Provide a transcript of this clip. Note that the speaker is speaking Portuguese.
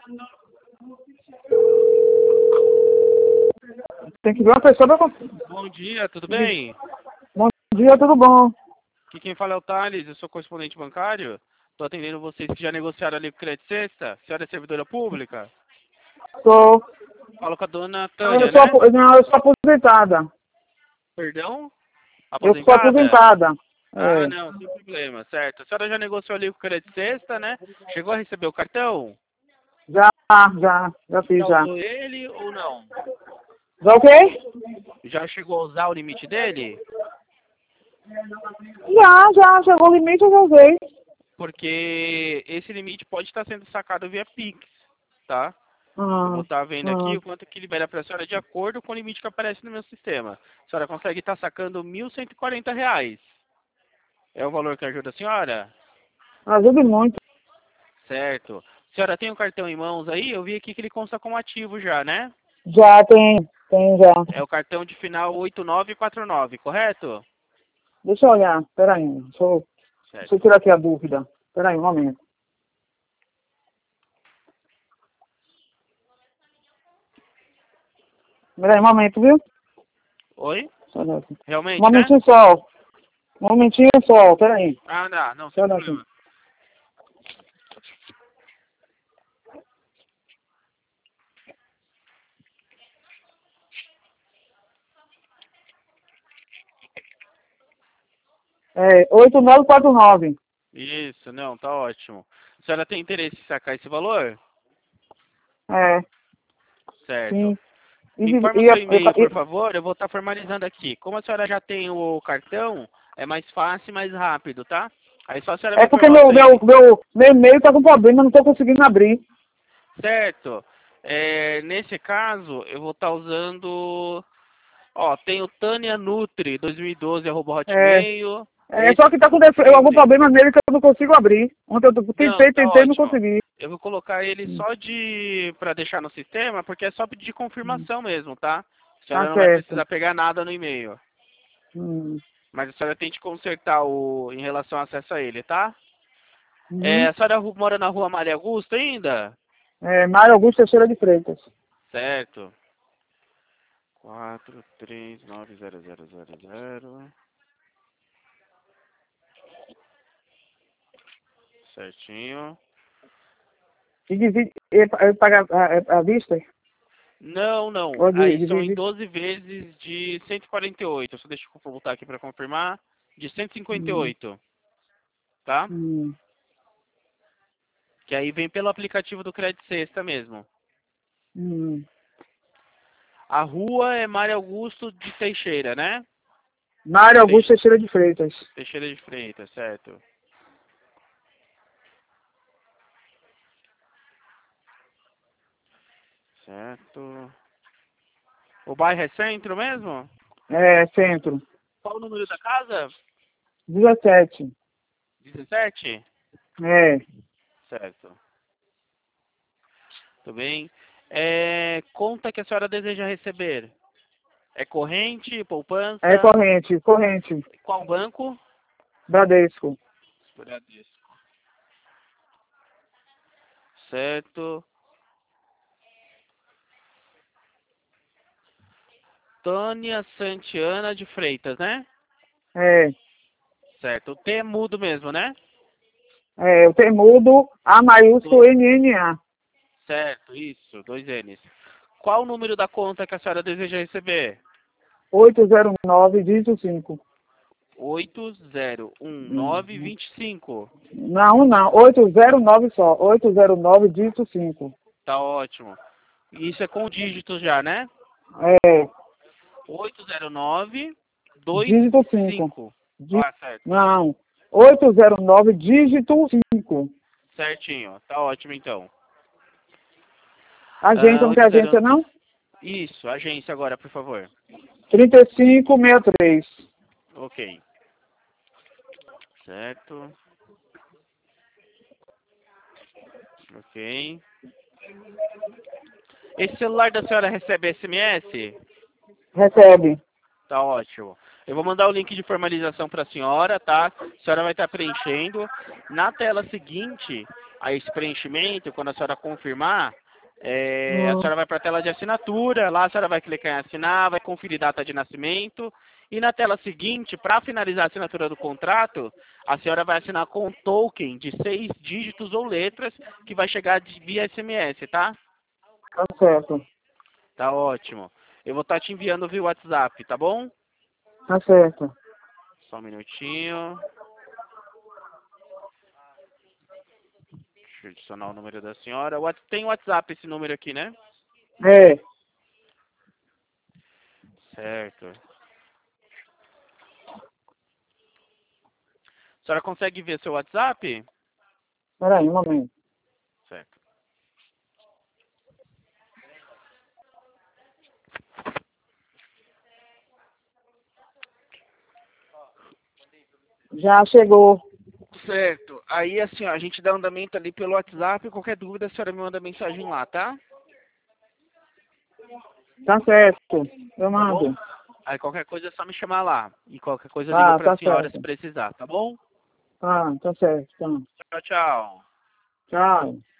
Tem que ver uma pessoa pra... Bom dia, tudo bem? Bom dia, tudo bom? Aqui quem fala é o Thales, eu sou correspondente bancário. Estou atendendo vocês que já negociaram ali com o Crédito Sexta. Senhora é servidora pública? Sou. Falo com a dona Não, Tânia, né? não, eu sou aposentada. Perdão? Eu sou Aposentada? aposentada. Ah, É. não, sem problema, certo. A senhora já negociou ali com o Crédito Sexta, né? Chegou a receber o cartão? Já fiz, Já já. usou ele ou não? Já o quê? Já chegou a usar o limite dele? Já, chegou o limite, eu já usei. Porque esse limite pode estar sendo sacado via Pix, tá? Eu vou Ah, estar vendo aqui ah. o quanto que libera para a senhora de acordo com o limite que aparece no meu sistema. A senhora consegue estar sacando R$ 1.140. É o valor que ajuda a senhora? Ajuda muito. Certo. A senhora tem o cartão em mãos aí? Eu vi aqui que ele consta como ativo já, né? Já tem já. É o cartão de final 8949, correto? Deixa eu olhar, peraí. Deixa eu Certo. tirar aqui a dúvida. Peraí, um momento. Peraí, um momento, viu? Oi? Deixa eu olhar aqui. Um Realmente, né? momentinho só. Um momentinho só, peraí. Ah, não, Deixa eu sem olhar aqui. problema. É, 8949. Isso, não, tá ótimo. A senhora tem interesse em sacar esse valor? É, Certo. sim. Me informa o E, seu e-mail, por e- favor. Eu vou estar formalizando aqui. Como a senhora já tem o cartão, é mais fácil e mais rápido, tá? Aí só a senhora me é porque informar o seu e-mail. meu e-mail tá com problema, eu não tô conseguindo abrir. Certo. Nesse caso, eu vou estar usando... Ó, tem o Tânia Nutri 2012 É, @hotmail. é só que tá com algum Sempre. problema nele que eu não consigo abrir. Ontem eu Não, tá tentei, não ótimo. consegui. Eu vou colocar ele só para deixar no sistema, porque é só pedir confirmação mesmo, tá? A Tá senhora não vai certo. precisar pegar nada no e-mail. Hum, Mas a senhora tente consertar em relação ao acesso a ele, tá? uhum. A senhora mora na rua Maria Augusta ainda? É, Mário Augusto Teixeira de Freitas. Certo. 4390000. Certinho. E divide, paga a vista? Não, não. Ou Aí são em divide? 12 vezes de 148. Só deixa eu voltar aqui para confirmar. De Hum, 158, tá? hum, Que aí vem pelo aplicativo do Crédito Sexta mesmo. hum. A rua é Mário Augusto de Teixeira, né? Mário Augusto Teixeira de Freitas. Teixeira de Freitas, certo. Certo. O bairro é centro mesmo? É, centro. Qual o número da casa? 17. 17? É, Certo. Tudo bem. Conta que a senhora deseja receber. É corrente, é poupança? corrente. Qual banco? Bradesco. Bradesco. Certo. Tônia Santiana de Freitas, né? É, Certo. O T é mudo mesmo, né? o Temudo, A maiúsculo NNA. Certo, isso. 2 N's. Qual o número da conta que a senhora deseja receber? 809, dígito 5. 801925. Não, 809 só. 809, dígito 5. Tá ótimo. Isso é com dígitos já, né? É, dígito 5. 80925. Ah, certo. Não, 809, dígito 5. Certinho. Tá ótimo, então. Agência, não tem 80... agência não? Isso, agência agora, por favor. 3563. Ok. Certo. Ok. Esse celular da senhora recebe SMS? Recebe. Tá ótimo. Eu vou mandar o link de formalização para a senhora, tá? A senhora vai estar preenchendo. Na tela seguinte, Aí esse preenchimento, quando a senhora confirmar, a Hum, senhora vai para a tela de assinatura, lá a senhora vai clicar em assinar, vai conferir data de nascimento, e na tela seguinte, para finalizar a assinatura do contrato, a senhora vai assinar com um token de 6 dígitos ou letras, que vai chegar via SMS, tá? tá certo. Tá ótimo. Eu vou estar te enviando via WhatsApp, tá bom? Tá certo. Só um minutinho. Deixa eu adicionar o número da senhora. Tem WhatsApp esse número aqui, né? É, Certo. A senhora consegue ver seu WhatsApp? peraí, um momento. Certo. Já chegou. Certo. Aí, assim, ó, a gente dá andamento ali pelo WhatsApp. Qualquer dúvida, a senhora me manda mensagem lá, tá? Tá certo. Eu Tá bom? mando. Aí, qualquer coisa é só me chamar lá. E qualquer coisa, liga Tá, pra tá senhora se certo. precisar, tá bom? Tá certo. Tá. Tchau, tchau. Tchau.